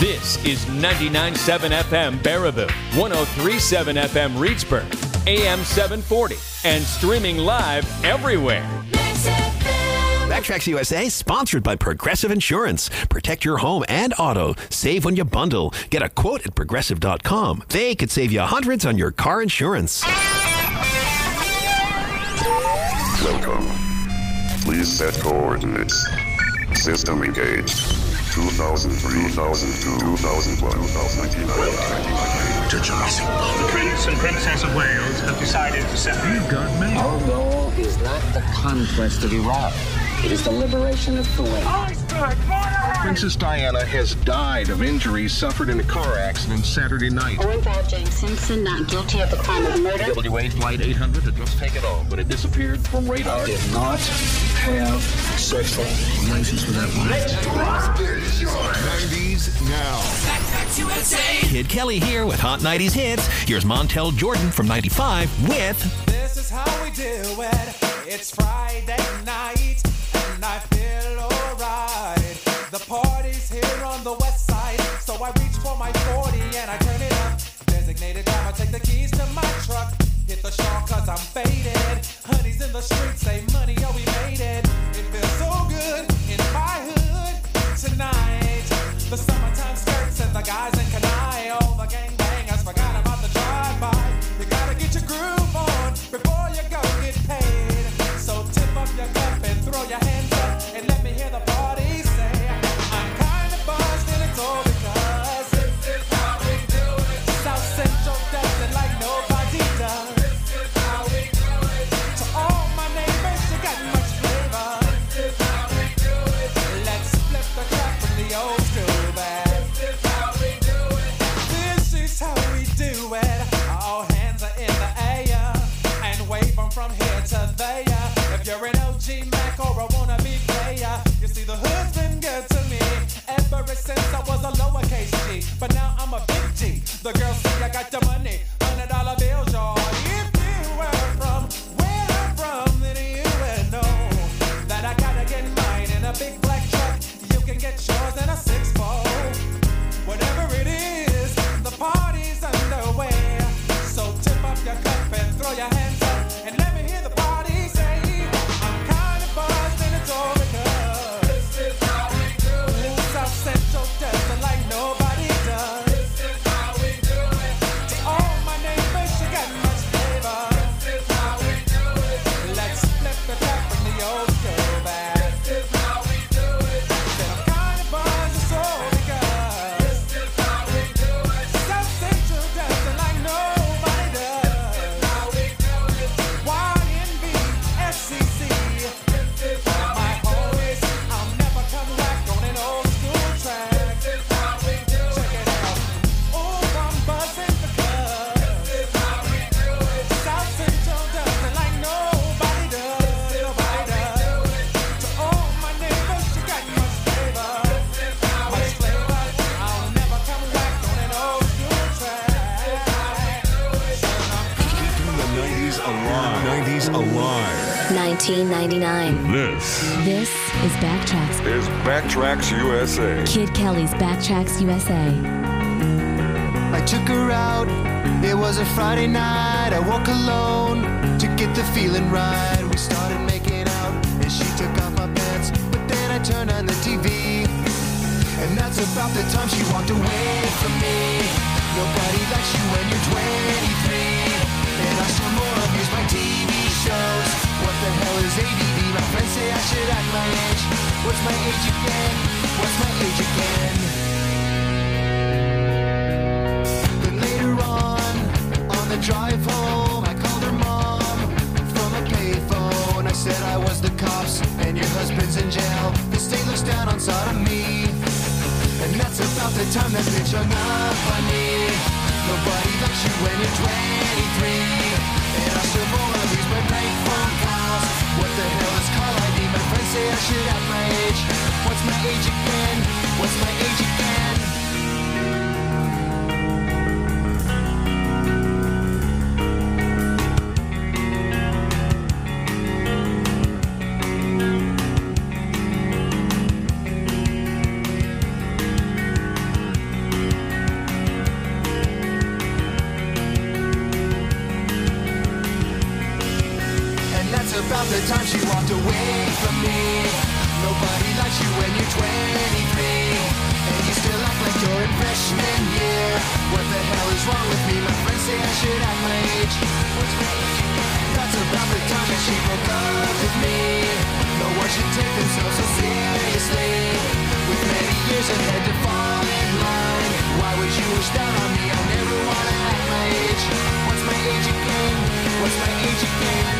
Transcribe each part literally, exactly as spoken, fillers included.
This is ninety-nine point seven F M Baraboo, one oh three point seven F M Reedsburg, A M seven forty, and streaming live everywhere. Backtracks U S A, sponsored by Progressive Insurance. Protect your home and auto. Save when you bundle. Get a quote at progressive dot com. They could save you hundreds on your car insurance. Welcome. Please set coordinates. System engaged. two thousand three, two thousand two, two thousand one, two thousand ninety-nine. To Jurassic Park. The Prince and Princess of Wales have decided to set... You've got me. Our goal is not the conquest of Iraq. It is the liberation of Kuwait. Princess Diana has died of injuries suffered in a car accident Saturday night. Orenthal James Simpson, not guilty of the crime of murder. W A Flight eight hundred had just taken off, but it disappeared from radar. I did not have sexual relations with that woman. nineties now. Kid Kelly here with Hot nineties Hits. Here's Montel Jordan from ninety-five with... This is how we do it. It's Friday night, and I feel alright. The party's here on the west side, so I reach for my forty and I turn it up. Designated driver, take the keys to my truck. Hit the shawl cause I'm faded. Honey's in the streets, say money, oh we made it. It feels so good in my hood tonight. The summertime skirts and the guys in Kanai. All the gangbangers forgot about the drive-by. You gotta get your groove on before you go get paid. So tip up your cup and throw your hands up and let me hear the party say, I'm kinda buzzed and it's all because this is how we do it. South Central does it like nobody does. This is how we do it. To all my neighbors, you got much flavor. This is how we do it. Let's flip the track from the old school back. This is how we do it. This is how we do it. All hands are in the air and wave them from here to there. If you're an O G Mac or a wannabe player, you see the hood's been good to me ever since I was a lowercase G. But now I'm a big G. The girls say I got the money, hundred dollar bills, y'all. If you were from where I'm from, then you would know that I gotta get mine in a big black truck. You can get yours in a six four. Whatever it is, the party's underway. So tip up your cup and throw your hands up and let me hear the party say, I'm kinda buzzed and it's all because this is how we do it. South Central does it like nobody does. This is how we do it. To all my neighbors, you got much flavor. This is how we do it. Let's flip the track from the old school back. This is how we do it. Said I'm kinda buzzed, it's all because this is how we do it. South Central does it like nobody does. This is how we do it. Y N B, S C C. This is how my always, I'll never come back on an old school track. This is how we do it. Check it out. Oh, I'm buzzing because this is how we do it. South Central does it like nobody does. Nobody does. To all my neighbors, you got much flavor. This is how we do it. I'll never come back on an old school track. This is how we do it. Keeping the nineties alive. nineties alive. nineteen ninety-nine. This This is Backtracks. is Backtracks U S A. Kid Kelly's Backtracks U S A. I took her out, it was a Friday night. I woke alone to get the feeling right. We started making out and she took off my pants, but then I turned on the T V, and that's about the time she walked away from me. Nobody likes you when you're twenty-three, and I still more abuse my T V shows. What the hell is A D D? My friends say I should act my age. What's my age again? What's my age again? Then later on, on the drive home, I called her mom from a payphone. I said I was the cops and your husband's in jail. The state looks down on sodomy, and that's about the time that bitch hung up on me. Nobody likes you when you're twenty-three, and I still more abuse my bank phone calls. What the hell is call I D? My friends say I should have my age. What's my age again? What's my age again? the time she walked away from me. Nobody likes you when you're twenty-three, and you still act like you're in freshman year. What the hell is wrong with me? My friends say I should act my age. What's my age? That's about the time that she broke up with me. No one should take themselves so seriously, with many years ahead to fall in line. Why would you wish that on me? I never wanna act my age. What's my age again? What's my age again?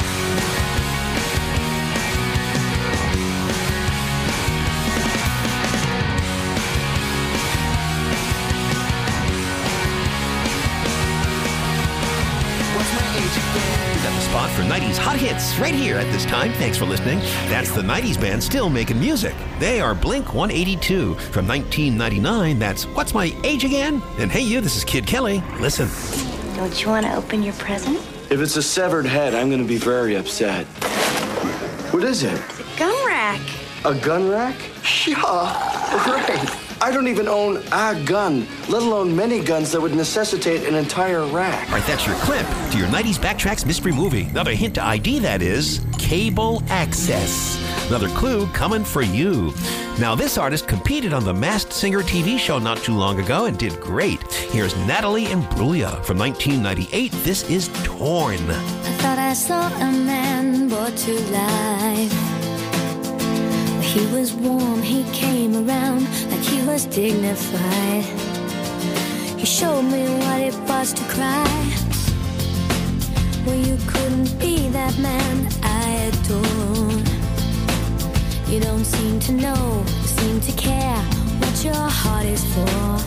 Got the spot for nineties hot hits right here at this time. Thanks for listening. That's the nineties band still making music. They are Blink one eighty-two. From nineteen ninety-nine, that's What's My Age Again? And hey you, this is Kid Kelly. Listen. Don't you want to open your present? If it's a severed head, I'm going to be very upset. What is it? It's a gun rack. A gun rack? Yeah, right. I don't even own a gun, let alone many guns that would necessitate an entire rack. All right, that's your clip to your nineties Backtracks mystery movie. Another hint to I D, that is cable access. Another clue coming for you. Now, this artist competed on the Masked Singer T V show not too long ago and did great. Here's Natalie Imbruglia from nineteen ninety-eight. This is Torn. I thought I saw a man brought to life. He was warm, he came around like he was dignified. He showed me what it was to cry. Well, you couldn't be that man I adored. You don't seem to know, seem to care what your heart is for.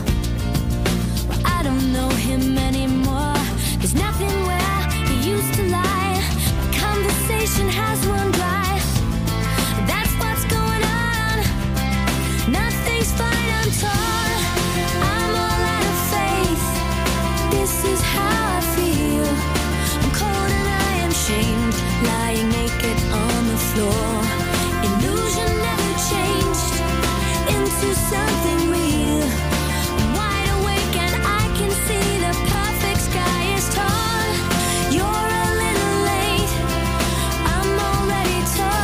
Well, I don't know him anymore. There's nothing where he used to lie. My conversation has run dry. That's what's going on. Nothing's fine, I'm torn. I'm all out of faith. This is how I feel. I'm cold and I am shamed, lying naked on the floor. Illusion never changed into something real. I'm wide awake and I can see the perfect sky is torn. You're a little late, I'm already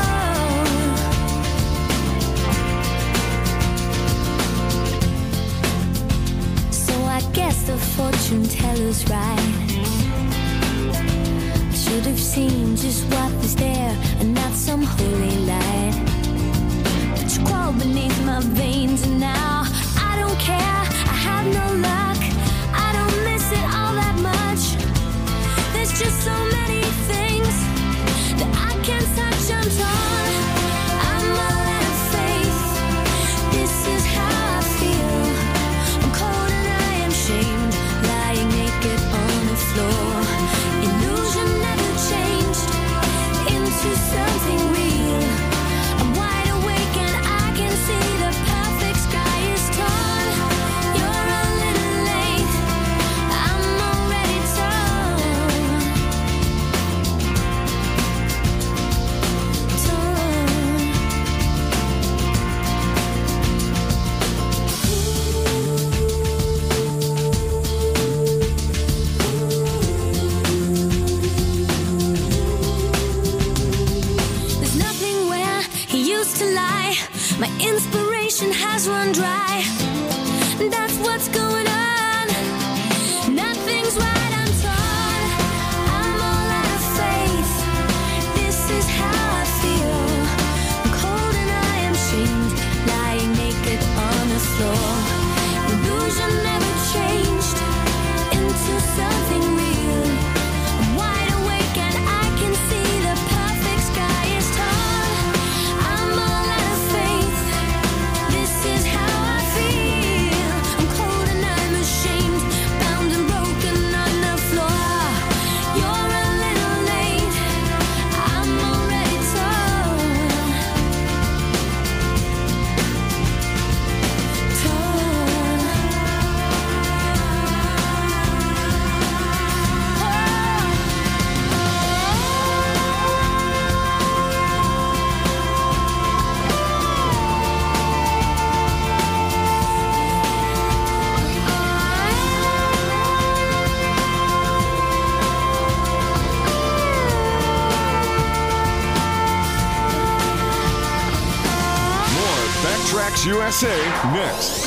torn. So I guess the fortune teller's right. I should have seen just what was there and not some holy light. But you crawl beneath my veins and now I don't care, I have no luck. I don't miss it all that much. There's just so many things that I can't touch, I'm torn. I'm all out of faith. This is how I feel. I'm cold and I am shamed, lying naked on the floor. Illusion never changed into something real. I'm wide awake and I can see the perfect sky is torn. You're a little late, I'm already torn. There's nothing where he used to lie. My inspiration has run dry. That's what's going on. Nothing's right, I'm torn. I'm all out of faith. This is how I feel. I'm cold and I am shamed, lying naked on the floor. Illusion never changed into something real. I'm wide awake and I can see the perfect sky is torn. I'm all out of faith. This is how I feel. I'm cold and I'm Tracks U S A next.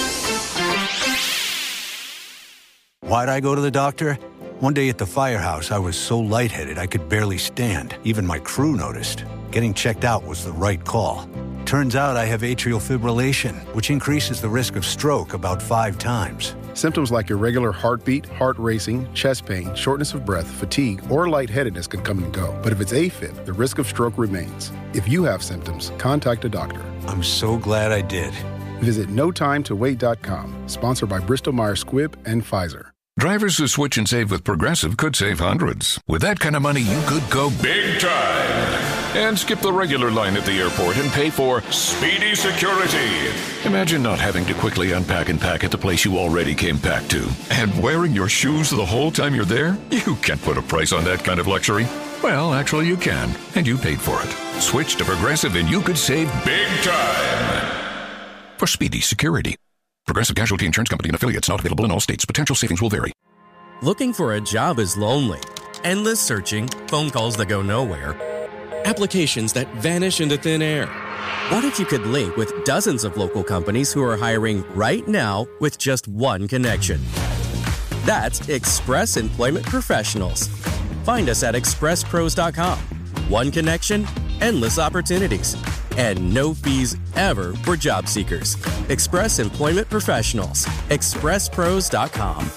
Why'd I go to the doctor? One day at the firehouse, I was so lightheaded I could barely stand. Even my crew noticed. Getting checked out was the right call. Turns out I have atrial fibrillation, which increases the risk of stroke about five times. Symptoms like irregular heartbeat, heart racing, chest pain, shortness of breath, fatigue, or lightheadedness can come and go. But if it's AFib, the risk of stroke remains. If you have symptoms, contact a doctor. I'm so glad I did. Visit no time to wait dot com, sponsored by Bristol Myers Squibb and Pfizer. Drivers who switch and save with Progressive could save hundreds. With that kind of money, you could go big time and skip the regular line at the airport and pay for speedy security. Imagine not having to quickly unpack and pack at the place you already came packed to. And wearing your shoes the whole time you're there? You can't put a price on that kind of luxury. Well, actually you can, and you paid for it. Switch to Progressive and you could save big time for speedy security. Progressive Casualty Insurance Company and affiliates, not available in all states. Potential savings will vary. Looking for a job is lonely. Endless searching, phone calls that go nowhere, applications that vanish into thin air. What if you could link with dozens of local companies who are hiring right now with just one connection? That's Express Employment Professionals. Find us at express pros dot com. One connection, endless opportunities, and no fees ever for job seekers. Express Employment Professionals. express pros dot com.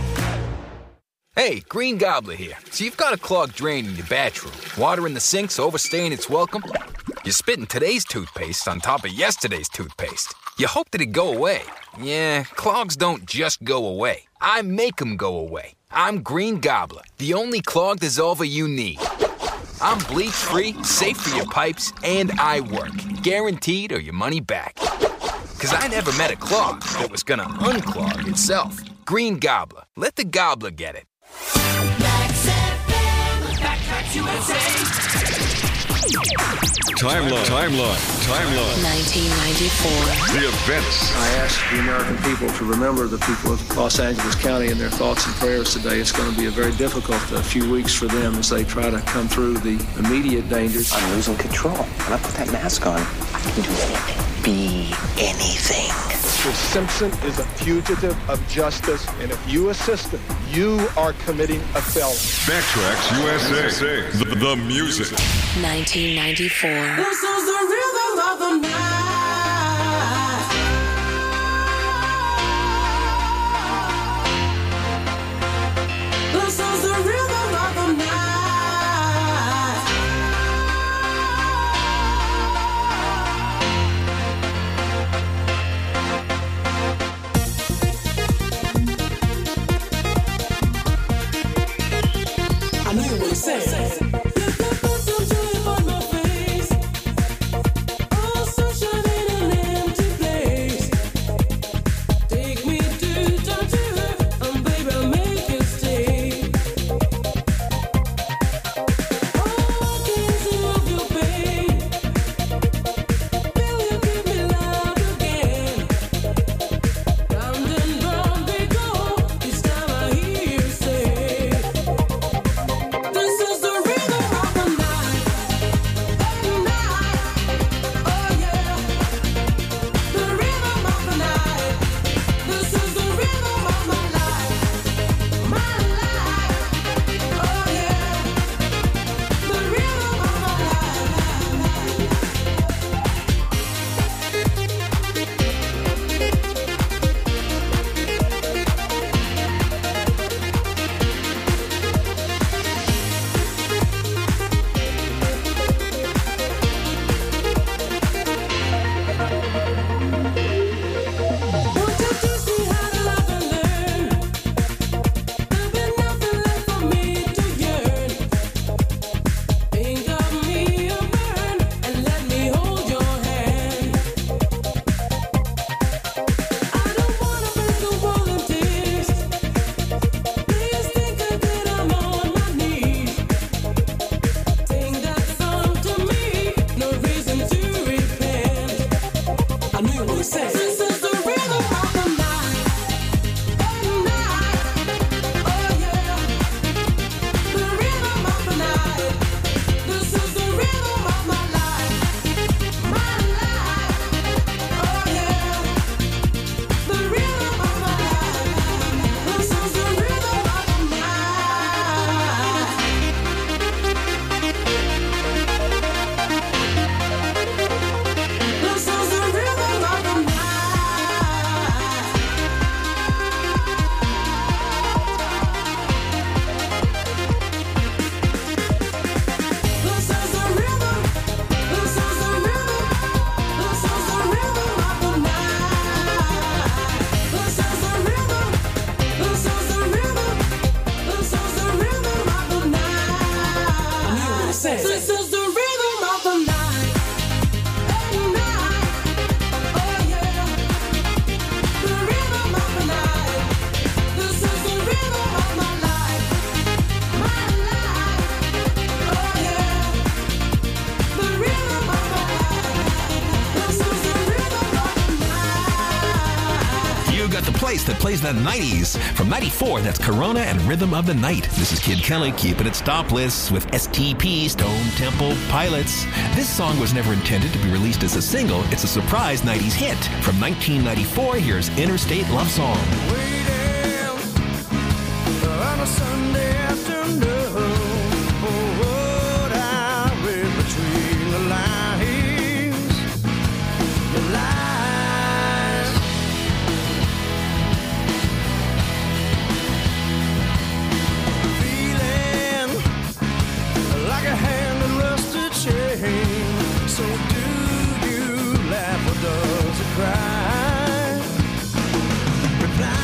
Hey, Green Gobbler here. So you've got a clogged drain in your bathroom. Water in the sink's overstaying its welcome. You're spitting today's toothpaste on top of yesterday's toothpaste. You hope that it'd go away. Yeah, clogs don't just go away. I make them go away. I'm Green Gobbler, the only clog dissolver you need. I'm bleach-free, safe for your pipes, and I work. Guaranteed or your money back. Because I never met a clog that was gonna unclog itself. Green Gobbler. Let the gobbler get it. Timeline, timeline, timeline. nineteen ninety-four. The events. I ask the American people to remember the people of Los Angeles County in their thoughts and prayers today. It's going to be a very difficult uh, few weeks for them as they try to come through the immediate dangers. I'm losing control. When I put that mask on, I can do anything. Be anything. Mister Simpson is a fugitive of justice, and if you assist him, you are committing a felony. Backtracks U S A. The, the music. nineteen ninety-four. This is the rhythm of the night. This is the rhythm of the night. I know what it says. So You got the place that plays the nineties. From ninety-four, that's Corona and Rhythm of the Night. This is Kid Kelly keeping it stopless with S T P, Stone Temple Pilots. This song was never intended to be released as a single. It's a surprise nineties hit. From nineteen ninety-four, here's Interstate Love Song. Waiting on a Sunday afternoon, oh, what I read between the lines, the lies. Feeling like a hand that rusted chain. So do you laugh or does it cry? Reply.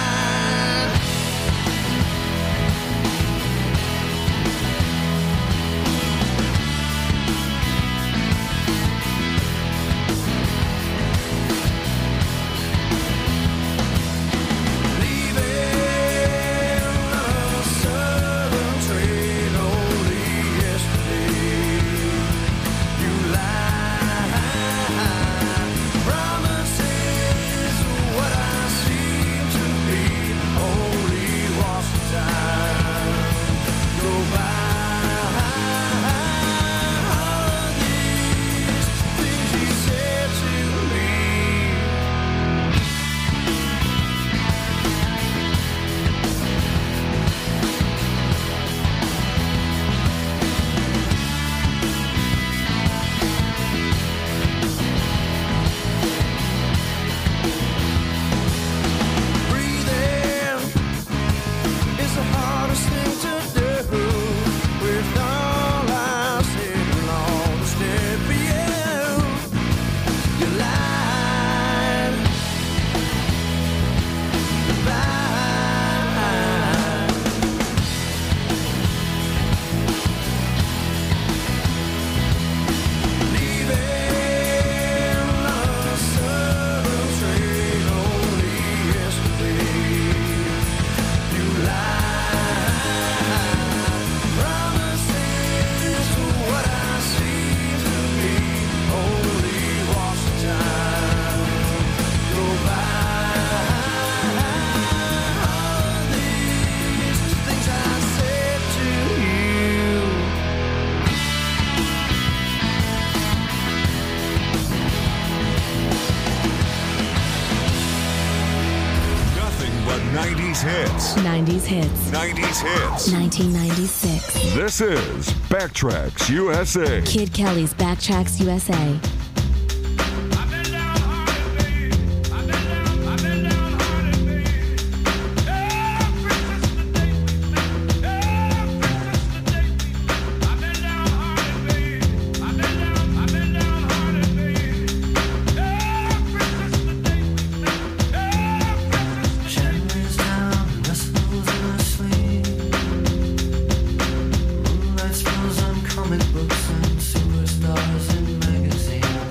nineties hits. nineties hits. nineties hits. nineteen ninety-six. This is Backtracks U S A. Kid Kelly's Backtracks U S A. Comic books and superstars in magazines.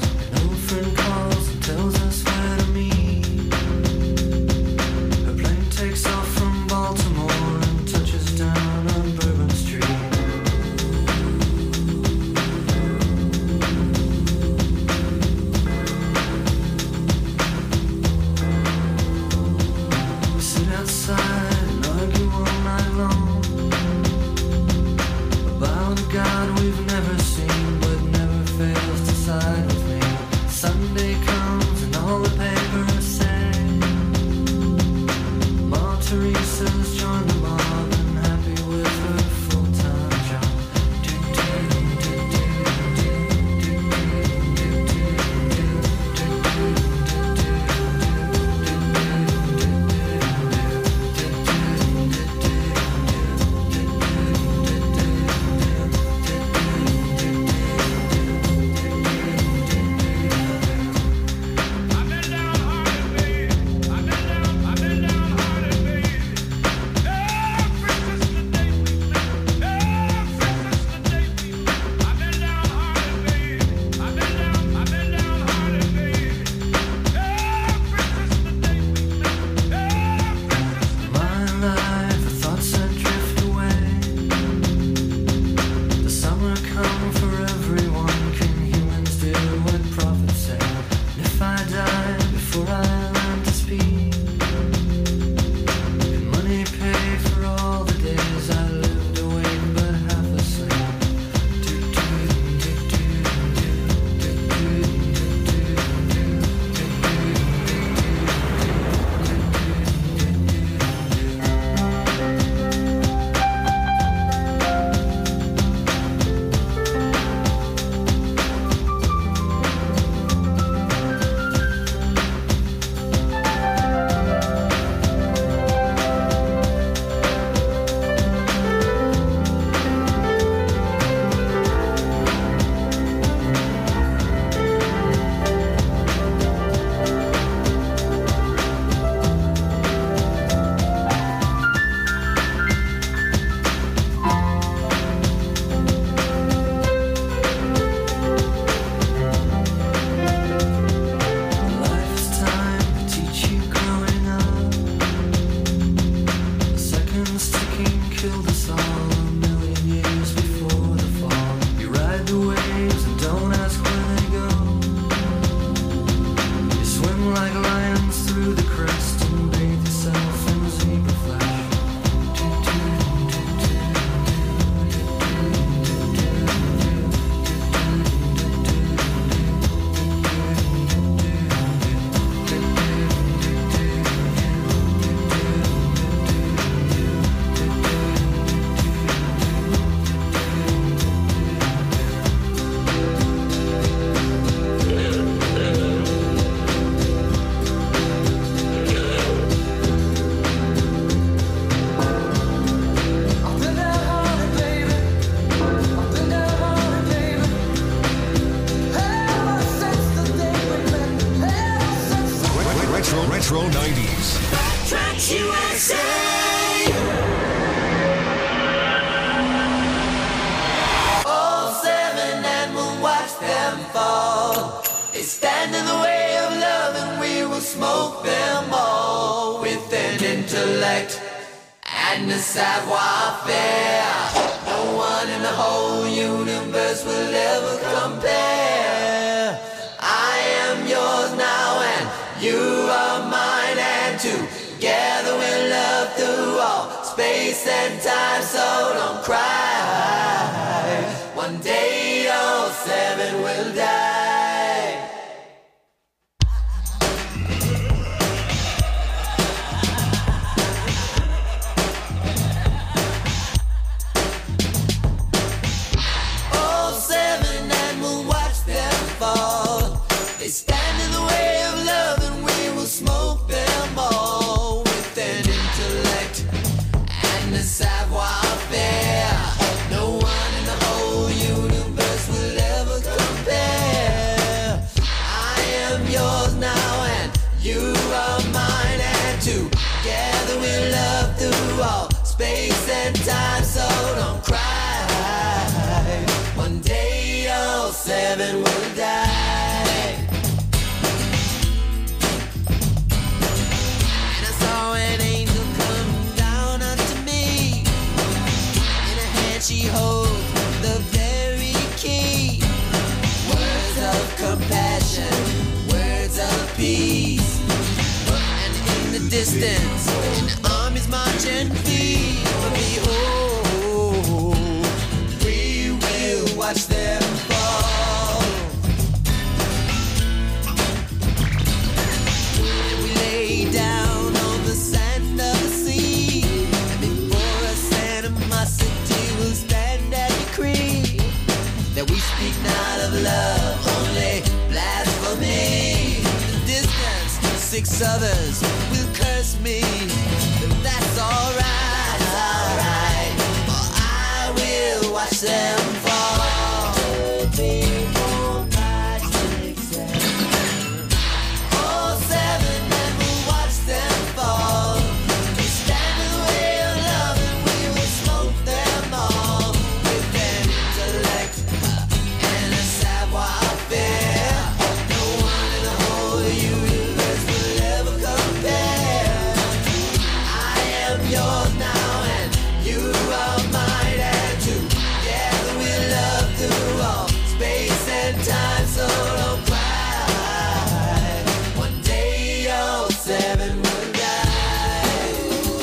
news. Backtracks U S A. All seven and we'll watch them fall. They stand in the way of love and we will smoke them all with an intellect and a savoir-faire. No one in the whole universe will ever compare. I am yours now and you are mine, and together we'll love through all space and time, so don't cry. One day all seven will die. All seven and we'll watch them fall. They stand in the way of love and we will smoke them all with an intellect and a savoir-faire. No one in the whole universe will ever compare. I am yours now and you are mine, and together we'll love through all space and time, so don't cry. One day all seven will die. And I saw an angel come down unto me. In her hand she holds the very key. Words of compassion, words of peace. And in the distance, an army's marching feet. But behold, we will watch them fall. And we lay down on the sand of the sea, and before us animosity will stand at decree that we speak not of love, only blasphemy. In the distance, six others will curse me, but that's alright, alright. For I will watch them fall. All seven and we'll watch them fall. They stand in the way of love and we will smoke them all with an intellect and a savoir-faire. No one in the whole universe will ever compare. I am yours now and you are mine, and together we'll love through all space and time, so don't cry. One day all seven will die.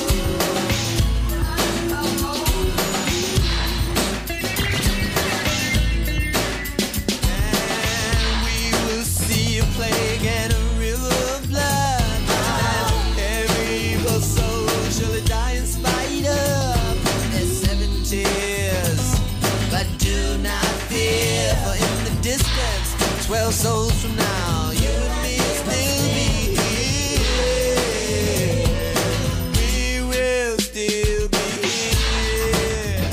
And we will see a plague and a river of blood, and every evil soul surely die in spite of their seven tears. But do not fear, for in the distance, twelve souls from now, you and me will still be here. We will still be here.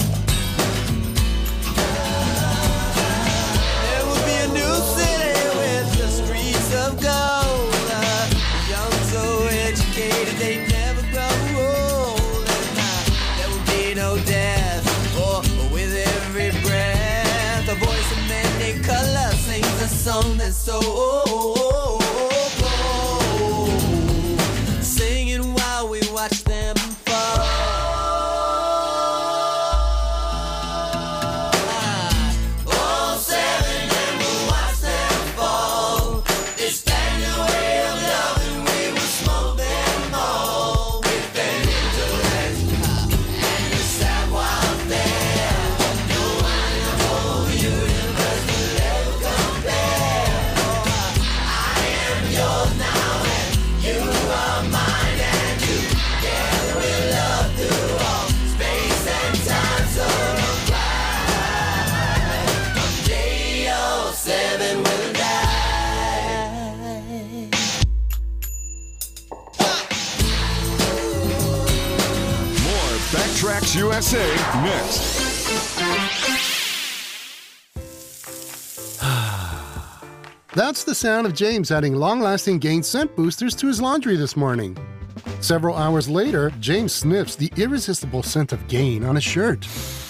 There will be a new city with the streets of gold. Uh, the young so educated they never grow old. And uh, there will be no death, or with every breath a voice of many colors sings a song that's so old, singing while we watch them fall. All seven and we'll watch them fall. They stand in the way of love and we will smoke them all with an intellect and a savoir-faire. No one in the whole universe will ever compare. I am yours now and you are mine, and together we'll love through all space and time, so don't cry. One day all seven will die. More Backtracks U S A next. That's the sound of James adding long-lasting gain scent boosters to his laundry this morning. Several hours later, James sniffs the irresistible scent of Gain on his shirt.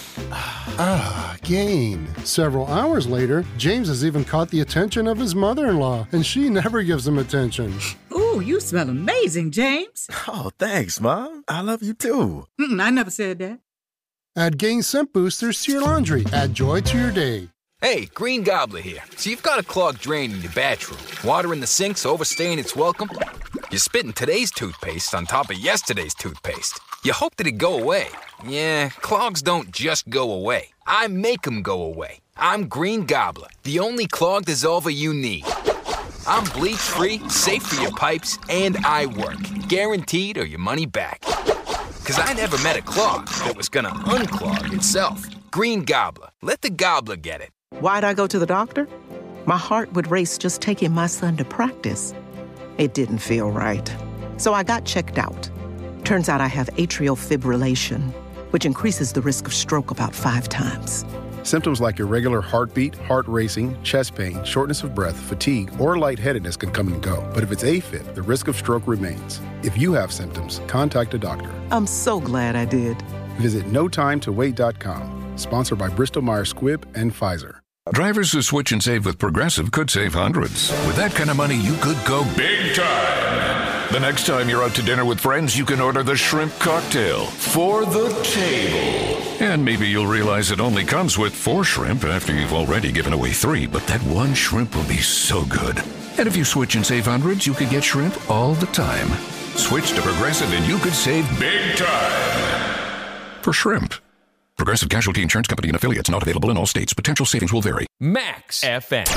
Ah, Gain. Several hours later, James has even caught the attention of his mother-in-law, and she never gives him attention. Ooh, you smell amazing, James. Oh, thanks, Mom. I love you too. Mm-mm, I never said that. Add Gain scent boosters to your laundry. Add joy to your day. Hey, Green Gobbler here. So you've got a clogged drain in your bathroom. Water in the sink's overstaying its welcome. You're spitting today's toothpaste on top of yesterday's toothpaste. You hope that it'd go away. Yeah, clogs don't just go away. I make them go away. I'm Green Gobbler, the only clog dissolver you need. I'm bleach-free, safe for your pipes, and I work. Guaranteed or your money back. Because I never met a clog that was gonna unclog itself. Green Gobbler. Let the gobbler get it. Why'd I go to the doctor? My heart would race just taking my son to practice. It didn't feel right. So I got checked out. Turns out I have atrial fibrillation, which increases the risk of stroke about five times. Symptoms like irregular heartbeat, heart racing, chest pain, shortness of breath, fatigue, or lightheadedness can come and go. But if it's AFib, the risk of stroke remains. If you have symptoms, contact a doctor. I'm so glad I did. Visit no time to wait dot com. Sponsored by Bristol Myers Squibb and Pfizer. Drivers who switch and save with Progressive could save hundreds. With that kind of money, you could go big time. The next time you're out to dinner with friends, you can order the shrimp cocktail for the table. And maybe you'll realize it only comes with four shrimp after you've already given away three, but that one shrimp will be so good. And if you switch and save hundreds, you could get shrimp all the time. Switch to Progressive and you could save big time. For shrimp. Progressive Casualty Insurance Company and affiliates, not available in all states. Potential savings will vary. Max F M.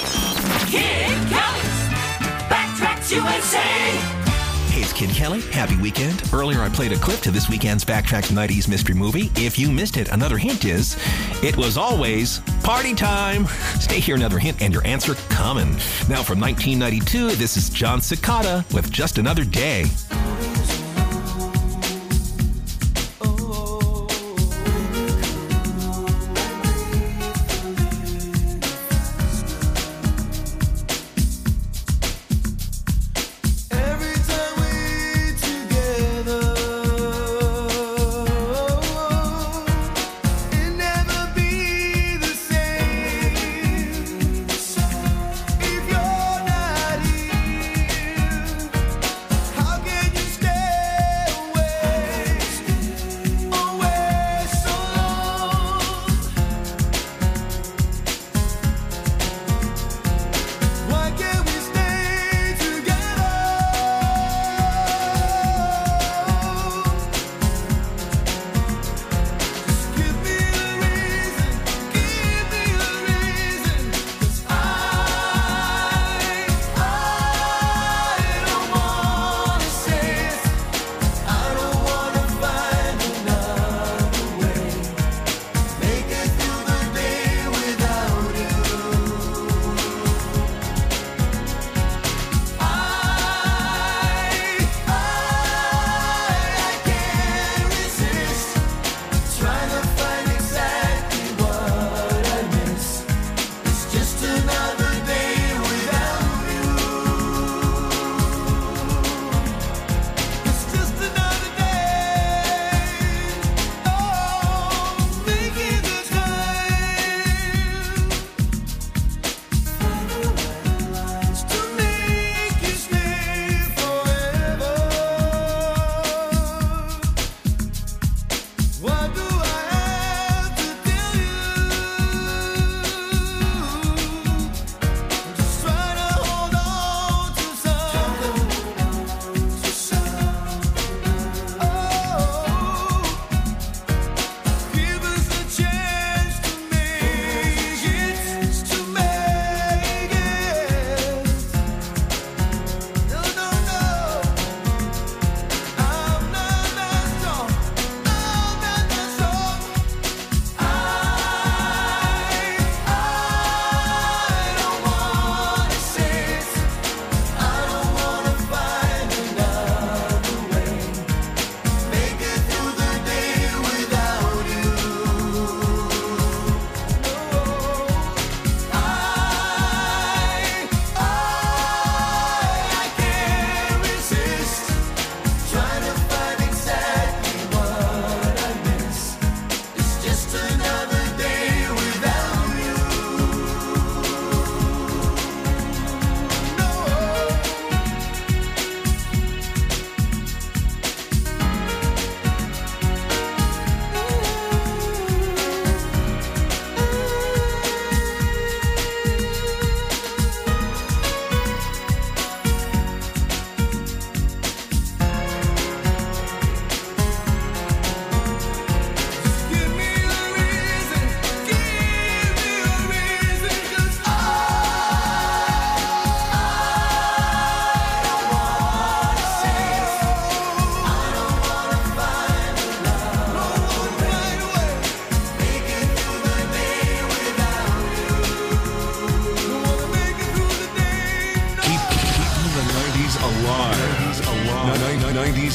Kid Kelly's Backtracks U S A. Hey, it's Kid Kelly. Happy weekend. Earlier, I played a clip to this weekend's Backtracks nineties Mystery Movie. If you missed it, another hint is it was always party time. Stay here, another hint, and your answer coming. Now, from nineteen ninety-two, this is John Cicada with Just Another Day. How can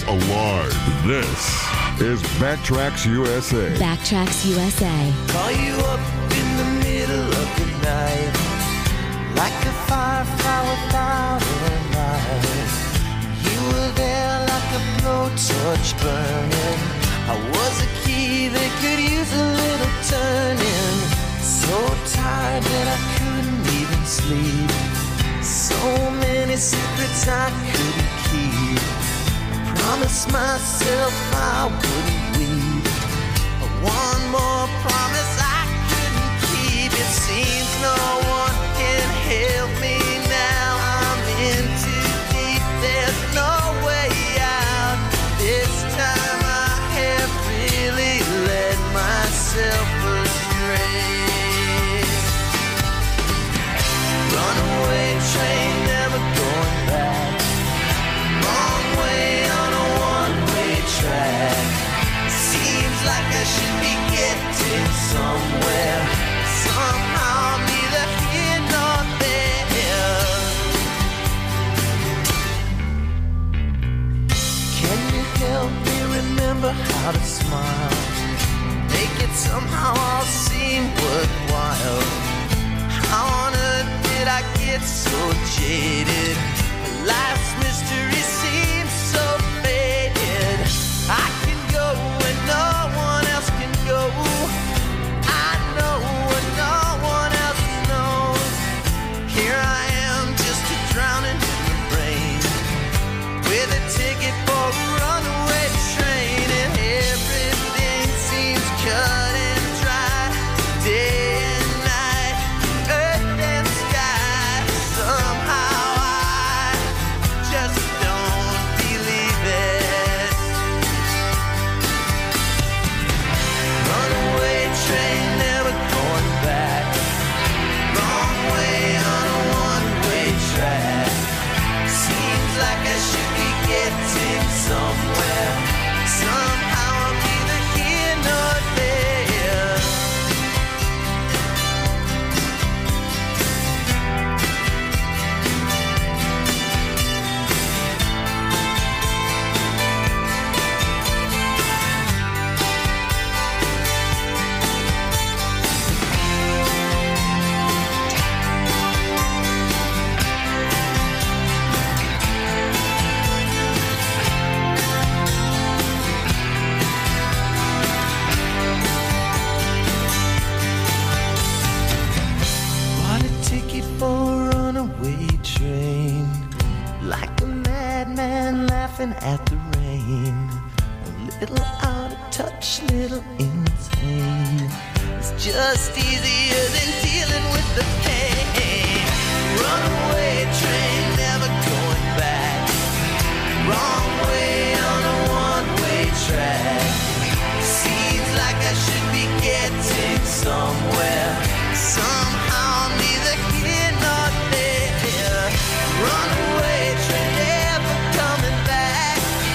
alive. This is Backtracks U S A. Backtracks U S A. Call you up in the middle of the night, like a firefly without a light. You were there like a blowtorch burning. I was a key that could use a little turning. So tired that I couldn't even sleep. So many secrets I couldn't keep. I promised myself I wouldn't weep. But one more promise I couldn't keep. It seems no one can help me now. I'm in too deep, there's no way out. This time I have really led myself astray. Runaway train, never going back. Wrong way on a one-way track. Seems like I should be getting somewhere. Somehow I'm neither here nor there. Can you help me remember how to smile? Make it somehow all seem worthwhile. How on earth did I get so jaded? Life's mystery seems so faded. I can go where no one else can go. I know what no one else knows. Here I am, just a drowning in the rain, with a ticket for a runaway train, and everything seems cut and dry. Day and night, earth and sky. Somehow I just don't believe it. Runaway train, never going back. Wrong way on a one-way track. Seems like I should be getting somewhere. Somehow I'm neither here nor there. Bought a ticket for a runaway train, like a madman laughing at the rain. A little out of touch, little insane. It's just easier than dealing with the pain. Runaway train, never going back. Wrong way on a one-way track. Seems like I should be getting somewhere. Somehow I'm neither here nor there. Runaway train, never coming back.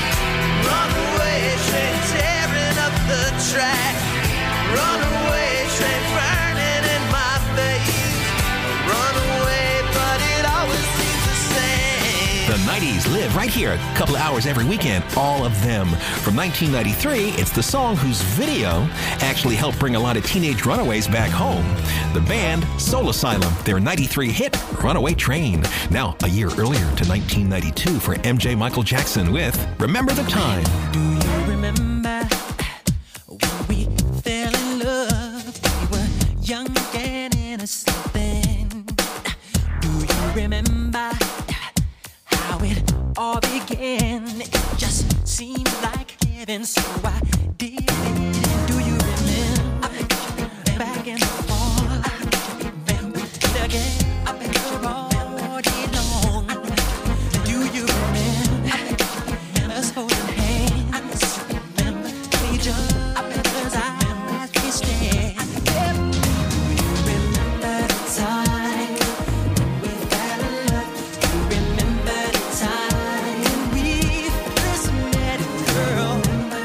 Runaway train, tearing up the track. Runaway train, burning in my veins. Runaway, but it always seems the same. The nineties live right here, a couple of hours every weekend, all of them. From nineteen ninety-three, it's the song whose video actually helped bring a lot of teenage runaways back home. The band, Soul Asylum, their ninety-three hit, Runaway Train. Now, a year earlier to nineteen ninety-two for M J Michael Jackson with Remember the Time. Do you remember when we fell in love? We were young and innocent then. Do you remember how it all began? It just seemed like heaven, so I did it. Do you remember back in the fall when we did again? I bet you're all day long. Do you remember us holding hands? Remember we just as I can stand. Do you remember the time we fell in love? Do you remember the time when we first met, girl?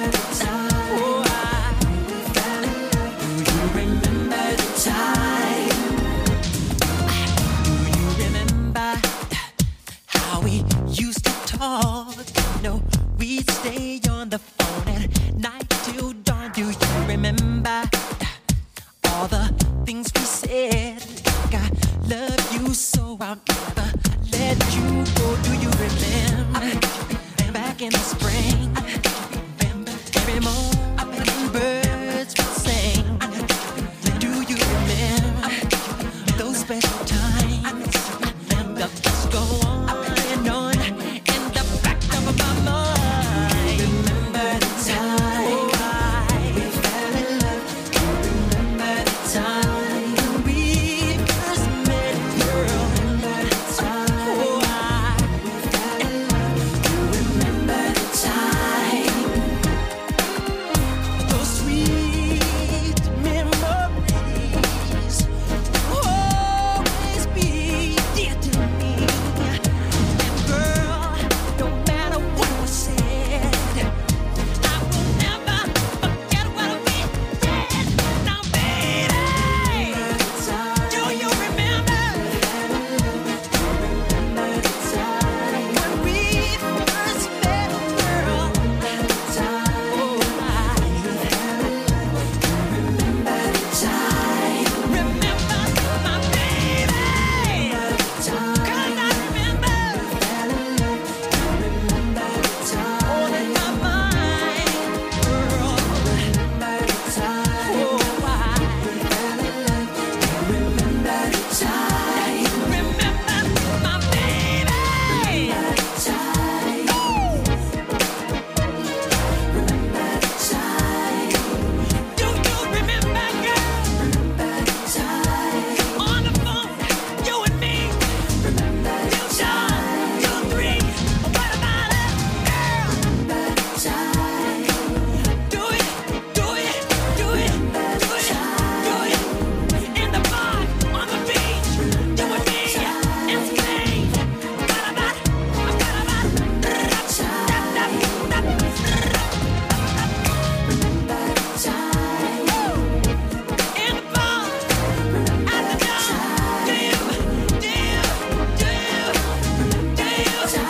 Oh, I fell in love. Do you remember the time? me on the phone at night till dawn. Do you remember all the things we said? Like I love you so I'll never let you go. Do you remember back in the spring? Remember every morning birds would sing. Do you remember those special times? The bus go on and on in the back of my mind. Remember the time we fell in love. Remember the time we first met, girl. Remember the time we fell in love. Remember the time. Those sweet memories will always be dear to me. And girl, no matter what was said, I will never forget what we did. Now, baby, do you remember when we first met, girl? Remember the time. Remember my baby. 'Cause I remember all in my mind, girl. Remember the time. Oh, I remember the time. Remember my baby. Remember the time. Remember the time. Do you remember, girl? Remember the time. On the phone, you and me. Remember you John, you three. What about it, girl? Remember the time. Do it, do it, do it, do it, do it. In the bar, on the beach, you and me, in Spain. What about it? What about it? Remember the time. Remember the time. In the bar, at the door. Do you, do you, do you, do you, do you,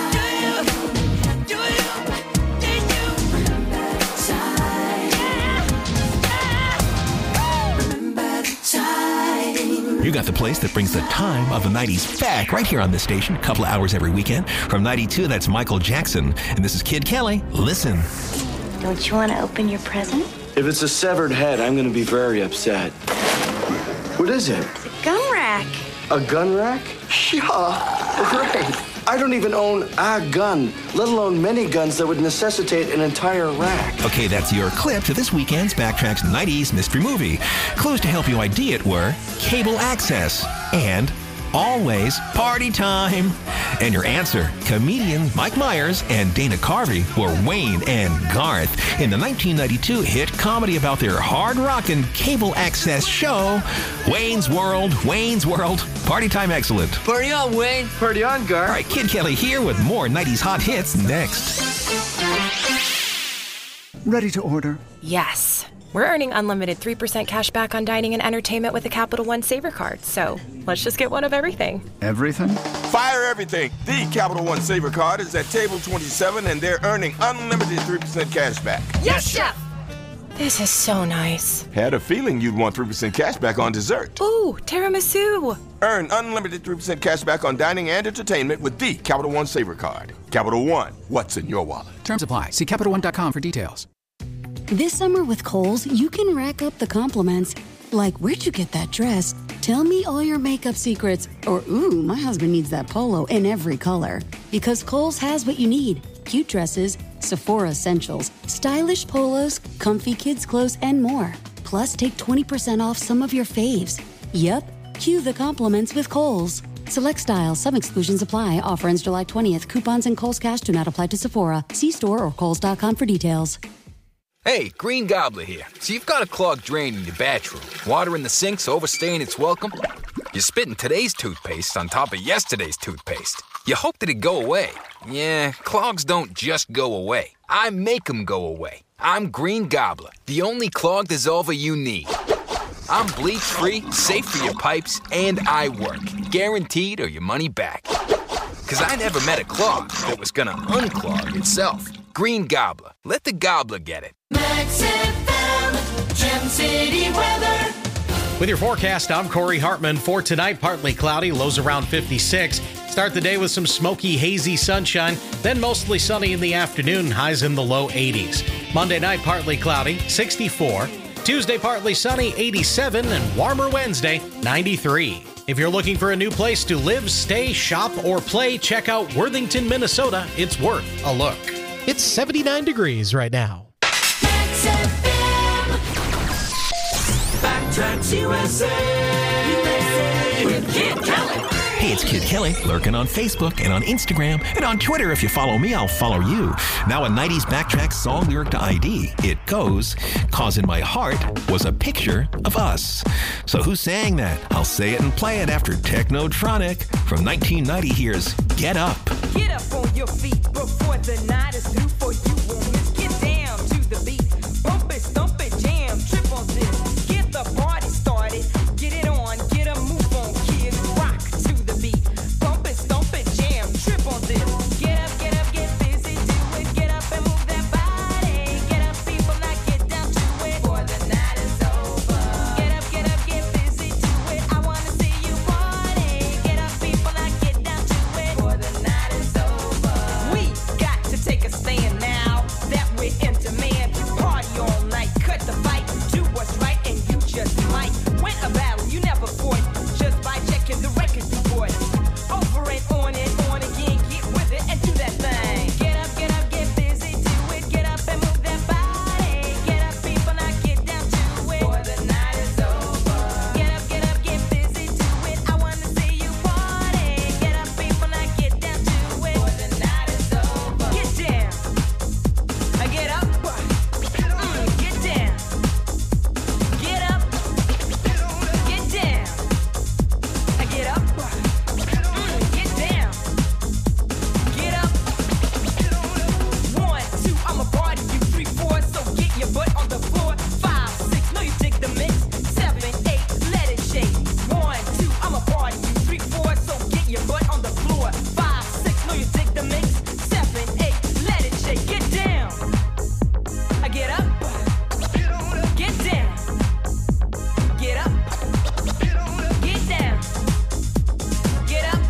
do you, do you remember the time? Yeah, yeah. Remember the time. You got the place that brings the time of the nineties back right here on this station, a couple of hours every weekend. From ninety-two, that's Michael Jackson. And this is Kid Kelly. Listen. Don't you want to open your present? If it's a severed head, I'm going to be very upset. What is it? Gun rack. A gun rack? Yeah, right. I don't even own a gun, let alone many guns that would necessitate an entire rack. Okay, that's your clip to this weekend's Backtracks nineties Mystery Movie. Clues to help you I D it were cable access and always party time. And your answer, comedian Mike Myers and Dana Carvey were Wayne and Garth in the nineteen ninety-two hit comedy about their hard-rockin' cable access show, Wayne's World, Wayne's World. Party time excellent. Party on, Wayne. Party on, Garth. All right, Kid Kelly here with more nineties hot hits next. Ready to order? Yes. We're earning unlimited three percent cash back on dining and entertainment with the Capital One Saver card, so let's just get one of everything. Everything? Fire everything. The Capital One Saver card is at table twenty-seven, and they're earning unlimited three percent cash back. Yes, Chef! This is so nice. Had a feeling you'd want three percent cash back on dessert. Ooh, tiramisu. Earn unlimited three percent cash back on dining and entertainment with the Capital One Saver card. Capital One, what's in your wallet? Terms apply. See Capital One dot com for details. This summer with Kohl's, you can rack up the compliments. Like, where'd you get that dress? Tell me all your makeup secrets. Or, ooh, my husband needs that polo in every color. Because Kohl's has what you need. Cute dresses, Sephora essentials, stylish polos, comfy kids clothes, and more. Plus, take twenty percent off some of your faves. Yep, cue the compliments with Kohl's. Select styles, some exclusions apply. Offer ends July twentieth. Coupons and Kohl's Cash do not apply to Sephora. See store or kohls dot com for details. Hey, Green Gobbler here. So you've got a clogged drain in your bathroom. Water in the sink's overstaying its welcome. You're spitting today's toothpaste on top of yesterday's toothpaste. You hope that it'd go away. Yeah, clogs don't just go away. I make them go away. I'm Green Gobbler, the only clog dissolver you need. I'm bleach-free, safe for your pipes, and I work. Guaranteed or your money back. Because I never met a clog that was gonna unclog itself. Green Gobbler. Let the gobbler get it. Max F M, Gem City weather. With your forecast, I'm Corey Hartman. For tonight, partly cloudy, lows around fifty-six. Start the day with some smoky, hazy sunshine, then mostly sunny in the afternoon, highs in the low eighties. Monday night, partly cloudy, sixty-four. Tuesday, partly sunny, eighty-seven, and warmer Wednesday, ninety-three. If you're looking for a new place to live, stay, shop, or play, check out Worthington, Minnesota. It's worth a look. It's seventy-nine degrees right now. Max F M. Backtracks U S A. U S A. With Kid Kelly. Hey, it's Kid Kelly, lurking on Facebook and on Instagram and on Twitter. If you follow me, I'll follow you. Now a nineties Backtrack song lyric to I D. It goes, "Cause in my heart was a picture of us." So who sang that? I'll say it and play it after Technotronic. From nineteen ninety, here's Get Up. Get up on your feet before the night is through, for you won't miss. Get down to the beat. Bump it, stomp it, jam, trip on this. Get the party started. Get it on, get a move on, kids. Rock to the beat. Bump it, stomp it, jam, trip on this. Get up, get up, get busy, do it. Get up and move that body. Get up, people, now get down to it. Before the night is over. Get up, get up, get busy, do it. I wanna see you party. Get up, people, now get down to it. Before the night is over. We got to take a stand now that we're in demand. Party all night, cut the fight, do what's right, and you just might win a battle you never fought just by checking the record you bought. Over and on and on again, get with it and do that thing. Get up, get up, get busy, do it. Get up and move that body. Get up, people, now get down to it. Before the night is over. Get up, get up, get busy, do it. I wanna see you party. Get up, people, now get down to it. Before the night is over. Get down. I get up. Mm, get down. Get up. Get down. I get up. Mm, get down. Get up. One, two, I'm a party. You three, four, so get your butt on the floor. Five, six, know you dig the mix. Seven, eight, let it shake. One, two, I'm a party. You three, four, so get your butt on the floor. Five, six, know you dig the mix. Seven, eight, let it shake. Get down. I get up. Get down. Get up. Get down. Get up.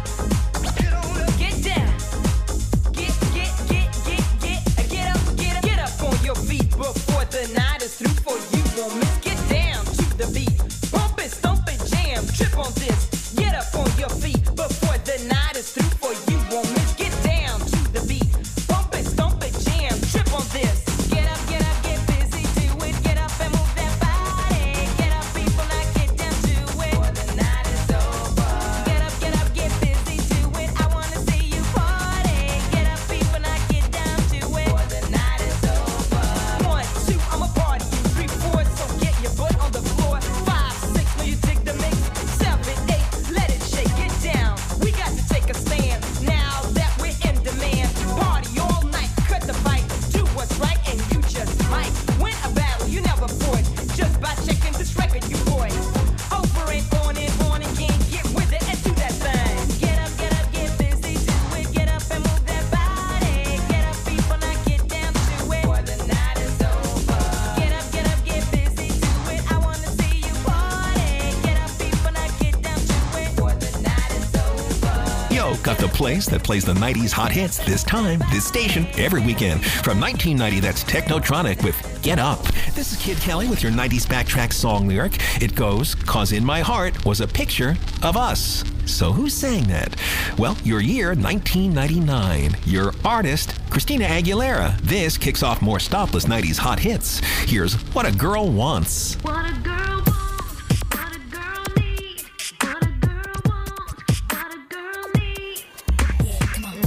Get down. Get, get, get, get, get. Get up, get up, get up on your feet before the night is through, for you won't miss. Get down to the beat. Bump it, stomp it, jam, trip on this. Get up on your feet before the night is through, for you won't miss. Get down to the beat. Bump it, stomp it, jam, trip on this. Get up, get up, get busy, do it. Get up and move that body. Get up, people, now get down to it. Before the night is over. Get up, get up, get busy, do it. I wanna see you party. Get up, people, now get down to it. Before the night is over. One, two, I'm a party. You three, four, so get your butt on the floor. Five, six, know you dig the mix. Seven, eight, let it shake. Get down. We got to take a stand now that we're in demand. Party all night, cut the fight, do what's right, and you just might win a battle you never fought just by checking this record you bought. Over and on and on again, get with it and do that thing. Get up, get up, get busy, do it. Get up and move that body. Get up, people, now get down to it. Before the night is over. Get up, get up, get busy, do it. I wanna see you party. Get up, people, now get down to it. Before the night is over. Yo, got the place that plays the nineties hot hits this time, this station, every weekend. From nineteen ninety, that's Technotronic with Get Up. This is Kid Kelly with your nineties Backtrack song lyric. It goes, "Cause in my heart was a picture of us." So who sang that? Well, your year, nineteen ninety-nine. Your artist, Christina Aguilera. This kicks off more stopless nineties hot hits. Here's What a Girl Wants. What a girl wants, what a girl needs, what a girl wants, what a girl needs. Yeah, come on.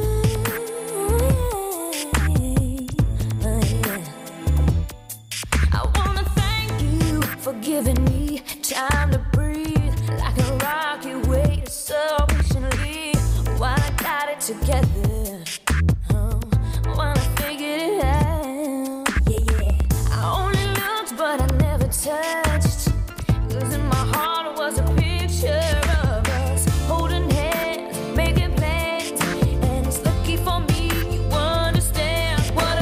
I wanna thank you for giving me time to breathe, like a rocky way to so patiently. While I got it together, oh, while I figured it out. Yeah, yeah. I only looked, but I never touched. 'Cause in my heart was a picture of us holding hands, making plans. And it's lucky for me you understand what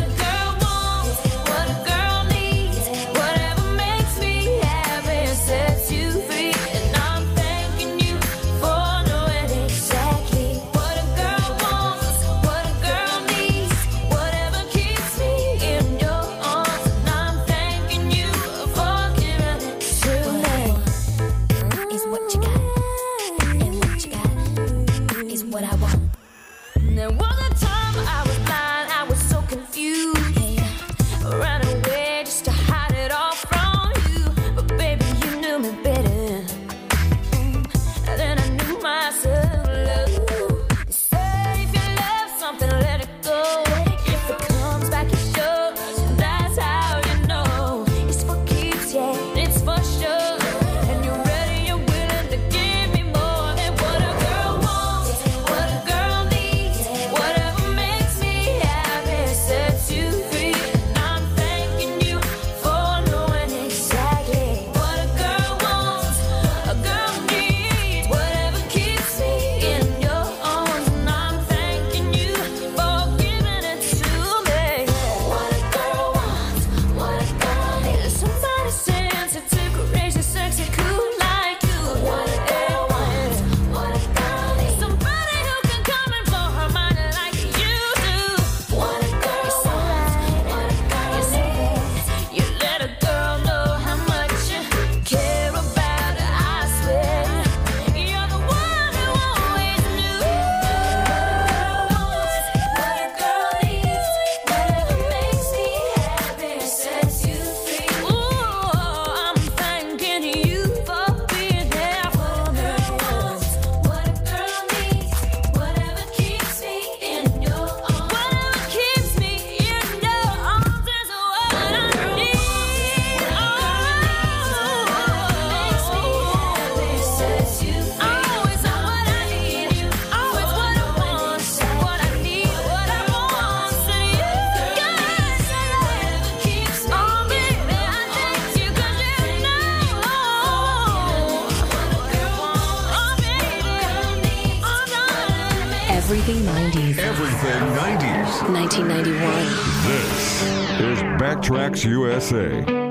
nineties. Everything nineties. nineteen ninety-one. This is Backtracks U S A.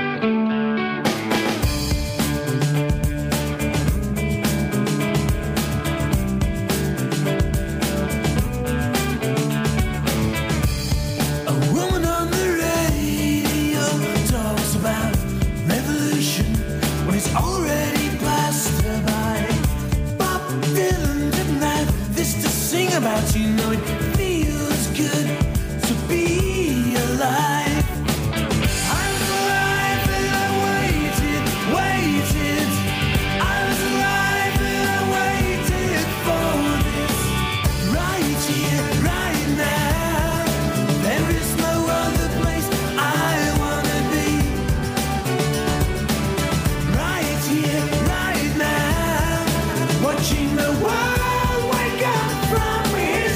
About you know it feels good to be alive. I was alive and I waited, waited. I was alive and I waited for this. Right here, right now. There is no other place I wanna be. Right here, right now. Watching the world wake up from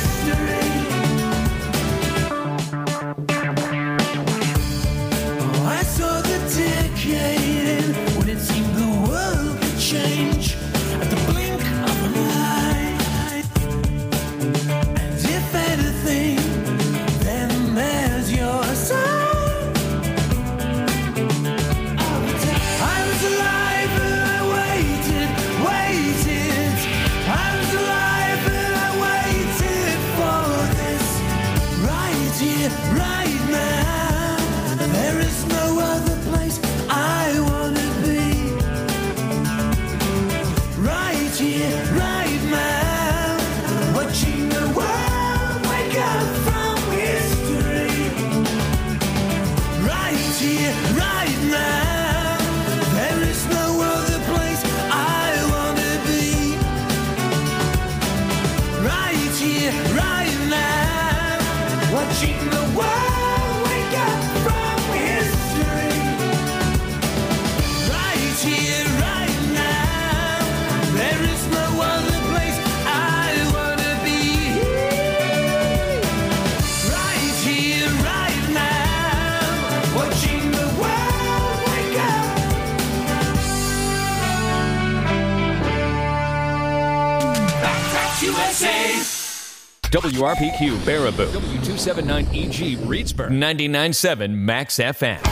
I saw the decade when it seemed the world could change at the blink of an eye. And if anything, then there's your sign. I was alive and I waited, waited. I was alive and I waited for this. Right here, right now. There is no other place I wanna be. Right here, right now. Watching the world wake up from history. Right here, right now. There is no other place I wanna be. Right here, right now. Watching the world wake up from history. Right here, right now. There is no other place I wanna be. Right here, right now. Watching the world wake up. Backtracks U S A. W R P Q Baraboo, W two seventy-nine E G Reedsburg, ninety-nine point seven Max F M.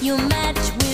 You match with